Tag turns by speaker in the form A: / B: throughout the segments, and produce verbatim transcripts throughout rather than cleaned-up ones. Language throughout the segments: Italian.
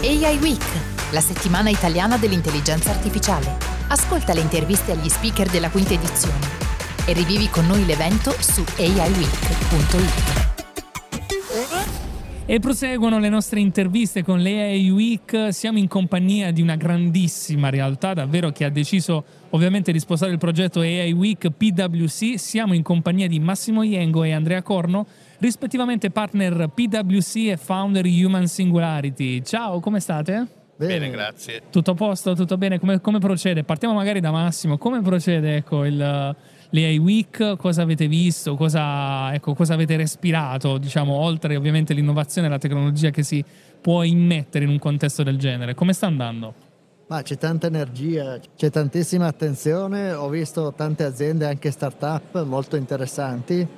A: A I Week, la settimana italiana dell'intelligenza artificiale. Ascolta le interviste agli speaker della quinta edizione e rivivi con noi l'evento su a i week punto it.
B: E proseguono le nostre interviste con l'A I Week. Siamo in compagnia di una grandissima realtà, davvero, che ha deciso ovviamente di sposare il progetto A I Week P W C. Siamo in compagnia di Massimo Iengo e Andrea Corno, rispettivamente partner P W C e founder Human Singularity. Ciao, come state?
C: Bene, bene, grazie.
B: Tutto a posto? Tutto bene? Come, come procede? Partiamo magari da Massimo. Come procede ecco, il, l'A I Week? Cosa avete visto? Cosa, ecco, cosa avete respirato? Diciamo, oltre ovviamente l'innovazione e la tecnologia che si può immettere in un contesto del genere. Come sta andando?
D: Ma c'è tanta energia, c'è tantissima attenzione. Ho visto tante aziende, anche start-up, molto interessanti.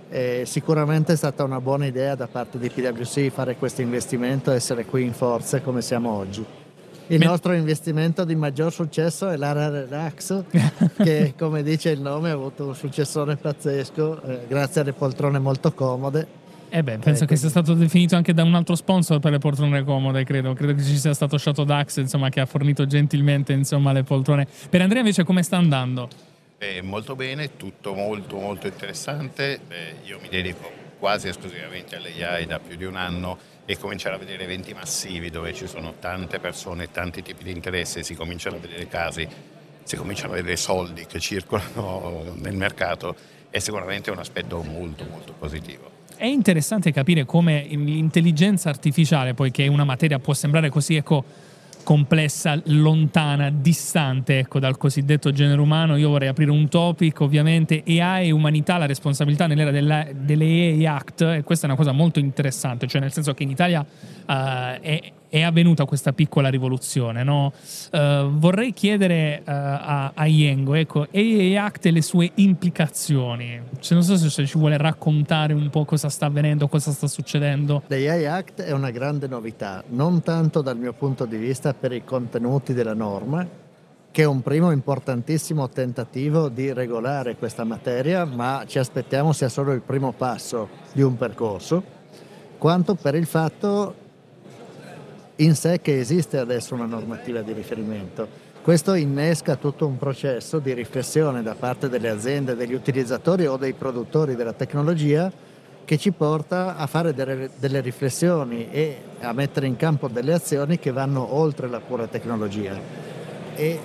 D: E sicuramente è stata una buona idea da parte di P W C fare questo investimento e essere qui in forza come siamo oggi. Il Me... nostro investimento di maggior successo è l'area Relax, che come dice il nome ha avuto un successore pazzesco, eh, grazie alle poltrone molto comode.
B: Eh beh, penso eh, che sia stato definito anche da un altro sponsor per le poltrone comode, credo. Credo che ci sia stato Shatodax, insomma, che ha fornito gentilmente, insomma, le poltrone. Per Andrea invece come sta andando?
C: Eh, molto bene, tutto molto molto interessante. Eh, io mi dedico quasi esclusivamente all'A I da più di un anno e cominciare a vedere eventi massivi dove ci sono tante persone, tanti tipi di interessi, si cominciano a vedere casi, si cominciano a vedere soldi che circolano nel mercato, è sicuramente un aspetto molto molto positivo.
B: È interessante capire come l'intelligenza artificiale, poiché una materia può sembrare così ecco complessa, lontana, distante ecco dal cosiddetto genere umano. Io vorrei aprire un topic, ovviamente A I e umanità, la responsabilità nell'era della, delle A I Act, e questa è una cosa molto interessante, cioè nel senso che in Italia uh, è, è avvenuta questa piccola rivoluzione, no? Uh, vorrei chiedere uh, a, a Iengo, ecco, A I Act e le sue implicazioni. Cioè, non so se, se ci vuole raccontare un po' cosa sta avvenendo, cosa sta succedendo.
D: L'A I Act è una grande novità, non tanto dal mio punto di vista per i contenuti della norma, che è un primo importantissimo tentativo di regolare questa materia, ma ci aspettiamo sia solo il primo passo di un percorso, quanto per il fatto in sé che esiste adesso una normativa di riferimento. Questo innesca tutto un processo di riflessione da parte delle aziende, degli utilizzatori o dei produttori della tecnologia, che ci porta a fare delle, delle riflessioni e a mettere in campo delle azioni che vanno oltre la pura tecnologia. E eh,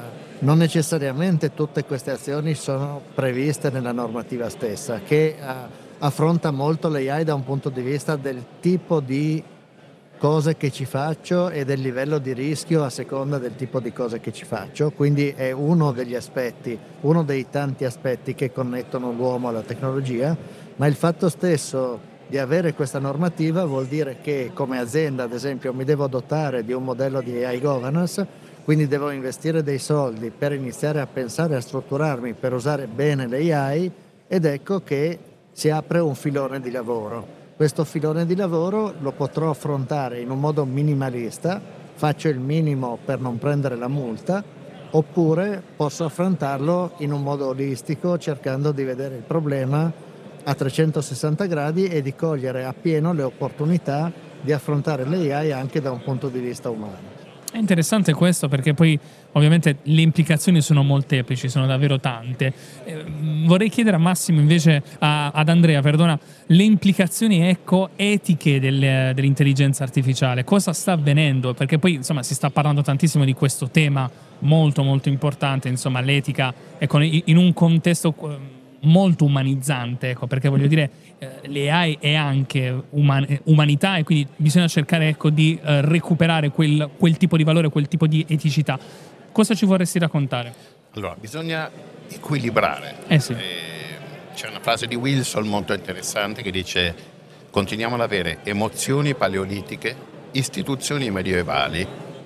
D: non necessariamente tutte queste azioni sono previste nella normativa stessa, che eh, affronta molto l'A I da un punto di vista del tipo di cose che ci faccio e del livello di rischio a seconda del tipo di cose che ci faccio. Quindi è uno degli aspetti, uno dei tanti aspetti che connettono l'uomo alla tecnologia, ma il fatto stesso di avere questa normativa vuol dire che come azienda, ad esempio, mi devo dotare di un modello di A I governance, quindi devo investire dei soldi per iniziare a pensare a strutturarmi per usare bene l'A I, ed ecco che si apre un filone di lavoro. Questo filone di lavoro lo potrò affrontare in un modo minimalista, faccio il minimo per non prendere la multa, oppure posso affrontarlo in un modo olistico, cercando di vedere il problema a trecentosessanta gradi e di cogliere appieno le opportunità di affrontare l'A I anche da un punto di vista umano.
B: È interessante questo, perché poi ovviamente le implicazioni sono molteplici, sono davvero tante. Eh, vorrei chiedere a Massimo invece, a, ad Andrea, perdona, le implicazioni ecco etiche del, dell'intelligenza artificiale. Cosa sta avvenendo? Perché poi insomma si sta parlando tantissimo di questo tema molto molto importante, insomma l'etica ecco, in un contesto molto umanizzante, ecco, perché voglio dire eh, l'A I è anche uman- umanità, e quindi bisogna cercare ecco di eh, recuperare quel, quel tipo di valore, quel tipo di eticità. Cosa ci vorresti raccontare?
C: Allora, bisogna equilibrare.
B: Eh sì.
C: Eh, c'è una frase di Wilson molto interessante che dice: continuiamo ad avere emozioni paleolitiche, istituzioni medievali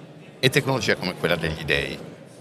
C: e tecnologia come quella degli dei.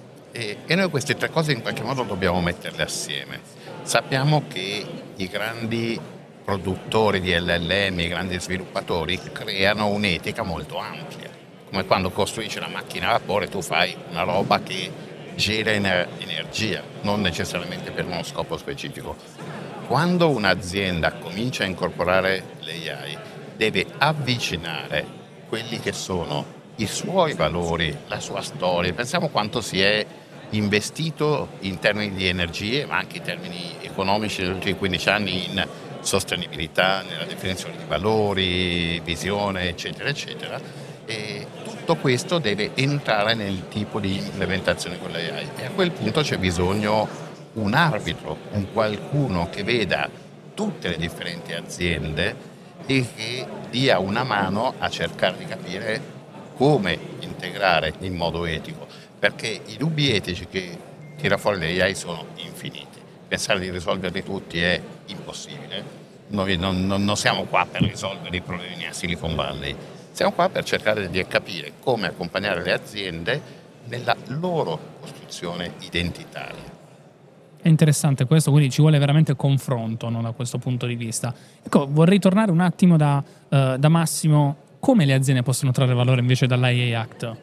C: E, e noi queste tre cose in qualche modo dobbiamo metterle assieme. Sappiamo che i grandi produttori di L L M, i grandi sviluppatori, creano un'etica molto ampia. Come quando costruisci una macchina a vapore, tu fai una roba che genera ener- energia, non necessariamente per uno scopo specifico. Quando un'azienda comincia a incorporare l'A I, deve avvicinare quelli che sono i suoi valori, la sua storia. Pensiamo quanto si è investito in termini di energie, ma anche in termini economici negli ultimi quindici anni in sostenibilità, nella definizione di valori, visione, eccetera, eccetera. E tutto questo deve entrare nel tipo di implementazione con l'A I e a quel punto c'è bisogno un arbitro, un qualcuno che veda tutte le differenti aziende e che dia una mano a cercare di capire come integrare in modo etico, perché i dubbi etici che tira fuori l'A I sono infiniti. Pensare di risolverli tutti è impossibile. Noi non, non, non siamo qua per risolvere i problemi a Silicon Valley, siamo qua per cercare di capire come accompagnare le aziende nella loro costruzione identitaria.
B: È interessante questo, quindi ci vuole veramente confronto, no, da questo punto di vista. Ecco, vorrei tornare un attimo da, uh, da Massimo. Come le aziende possono trarre valore invece dall'A I Act?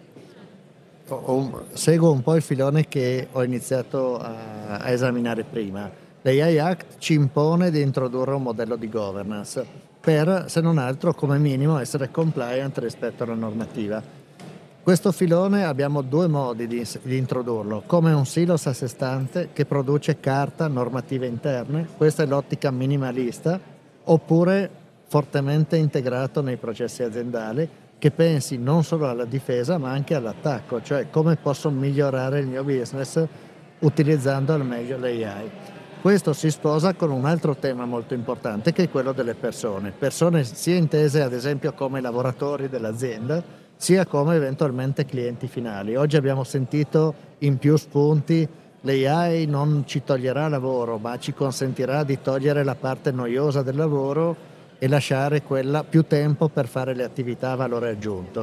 D: Seguo un po' il filone che ho iniziato a, a esaminare prima. L'A I Act ci impone di introdurre un modello di governance per, se non altro, come minimo essere compliant rispetto alla normativa. Questo filone abbiamo due modi di, di introdurlo, come un silos a sé stante che produce carta, normative interne, questa è l'ottica minimalista, oppure fortemente integrato nei processi aziendali che pensi non solo alla difesa ma anche all'attacco, cioè come posso migliorare il mio business utilizzando al meglio l'A I. Questo si sposa con un altro tema molto importante che è quello delle persone, persone sia intese ad esempio come lavoratori dell'azienda sia come eventualmente clienti finali. Oggi abbiamo sentito in più spunti l'A I non ci toglierà lavoro ma ci consentirà di togliere la parte noiosa del lavoro e lasciare quella più tempo per fare le attività a valore aggiunto.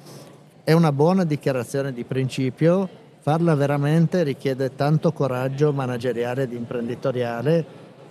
D: È una buona dichiarazione di principio, farla veramente richiede tanto coraggio manageriale ed imprenditoriale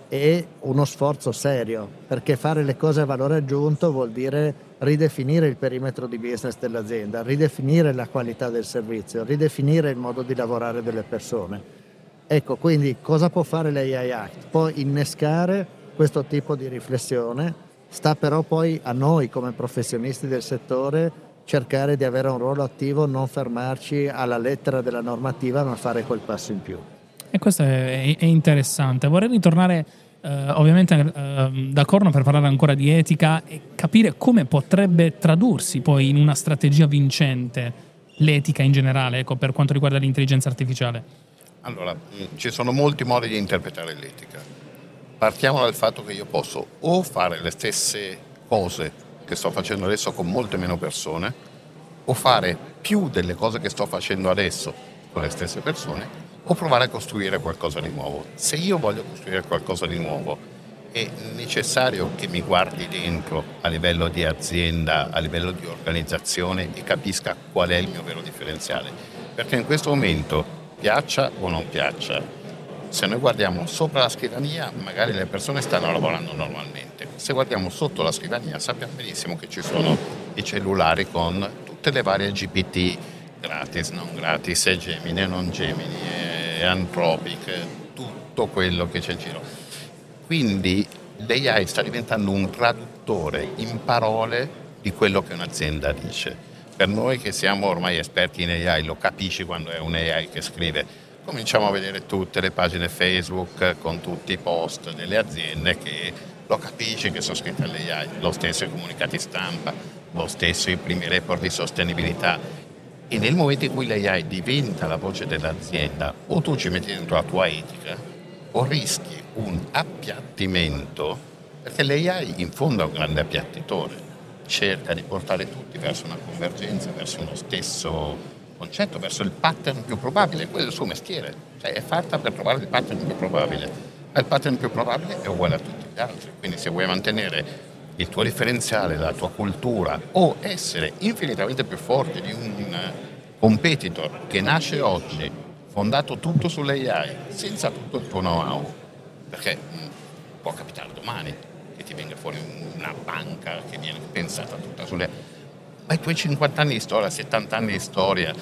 D: e uno sforzo serio, perché fare le cose a valore aggiunto vuol dire ridefinire il perimetro di business dell'azienda, ridefinire la qualità del servizio, ridefinire il modo di lavorare delle persone. Ecco, quindi cosa può fare l'A I Act? Può innescare questo tipo di riflessione. Sta però poi a noi come professionisti del settore cercare di avere un ruolo attivo, non fermarci alla lettera della normativa ma fare quel passo in più.
B: E questo è, è interessante. Vorrei ritornare eh, ovviamente eh, da Corno per parlare ancora di etica e capire come potrebbe tradursi poi in una strategia vincente l'etica in generale, ecco, per quanto riguarda l'intelligenza artificiale.
C: Allora, ci sono molti modi di interpretare l'etica. Partiamo dal fatto che io posso o fare le stesse cose che sto facendo adesso con molte meno persone, o fare più delle cose che sto facendo adesso con le stesse persone, o provare a costruire qualcosa di nuovo. Se io voglio costruire qualcosa di nuovo, è necessario che mi guardi dentro a livello di azienda, a livello di organizzazione e capisca qual è il mio vero differenziale. Perché in questo momento, piaccia o non piaccia, se noi guardiamo sopra la scrivania, magari le persone stanno lavorando normalmente. Se guardiamo sotto la scrivania, sappiamo benissimo che ci sono i cellulari con tutte le varie G P T, gratis, non gratis, Gemini, non Gemini, Anthropic, tutto quello che c'è in giro. Quindi l'A I sta diventando un traduttore in parole di quello che un'azienda dice. Per noi che siamo ormai esperti in A I, lo capisci quando è un A I che scrive. Cominciamo a vedere tutte le pagine Facebook con tutti i post delle aziende che lo capisci che sono scritte all'A I, lo stesso i comunicati stampa, lo stesso i primi report di sostenibilità. E nel momento in cui l'A I diventa la voce dell'azienda, o tu ci metti dentro la tua etica, o rischi un appiattimento, perché l'A I in fondo è un grande appiattitore, cerca di portare tutti verso una convergenza, verso uno stesso concetto, verso il pattern più probabile. Quello è il suo mestiere, cioè è fatta per trovare il pattern più probabile, ma il pattern più probabile è uguale a tutti gli altri, quindi se vuoi mantenere il tuo differenziale, la tua cultura o essere infinitamente più forte di un competitor che nasce oggi fondato tutto sull'A I senza tutto il tuo know-how, perché mh, può capitare domani che ti venga fuori una banca che viene pensata tutta sulle ma i tuoi cinquanta anni di storia, settanta anni di storia,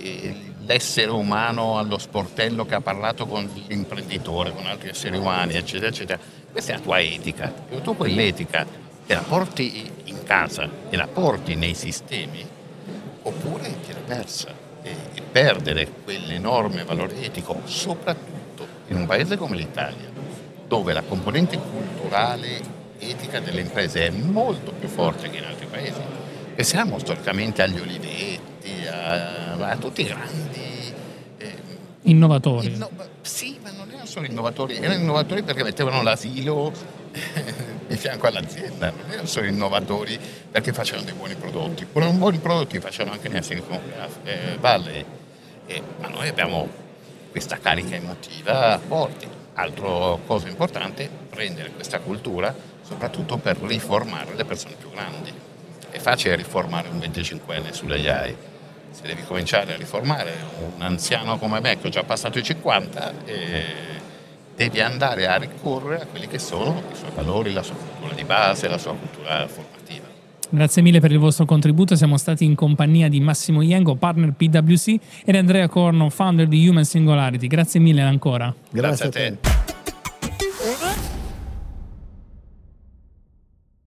C: l'essere umano allo sportello che ha parlato con l'imprenditore, con altri esseri umani, eccetera, eccetera. Questa è la tua etica. E tu quell'etica te la porti in casa e la porti nei sistemi, o oppure viene persa. E, e perdere quell'enorme valore etico, soprattutto in un paese come l'Italia, dove la componente culturale etica delle imprese è molto più forte che in altri paesi. Pensiamo storicamente agli Olivetti, a, a tutti i grandi eh,
B: innovatori.
C: Inno- sì, ma non erano solo innovatori, erano innovatori perché mettevano l'asilo di fianco all'azienda, non erano solo innovatori perché facevano dei buoni prodotti, buoni, buoni prodotti facevano anche nella Silicon Valley, eh, ma noi abbiamo questa carica emotiva forte. Altra cosa importante, prendere questa cultura soprattutto per riformare le persone più grandi. È facile riformare un venticinquenne sulle A I, se devi cominciare a riformare un anziano come me che ho già passato i cinquanta, eh, devi andare a ricorrere a quelli che sono i suoi valori, la sua cultura di base, la sua cultura formativa.
B: Grazie mille per il vostro contributo, siamo stati in compagnia di Massimo Iengo, partner P W C, ed Andrea Corno, founder di Human Singularity. Grazie mille ancora.
C: Grazie, Grazie a te.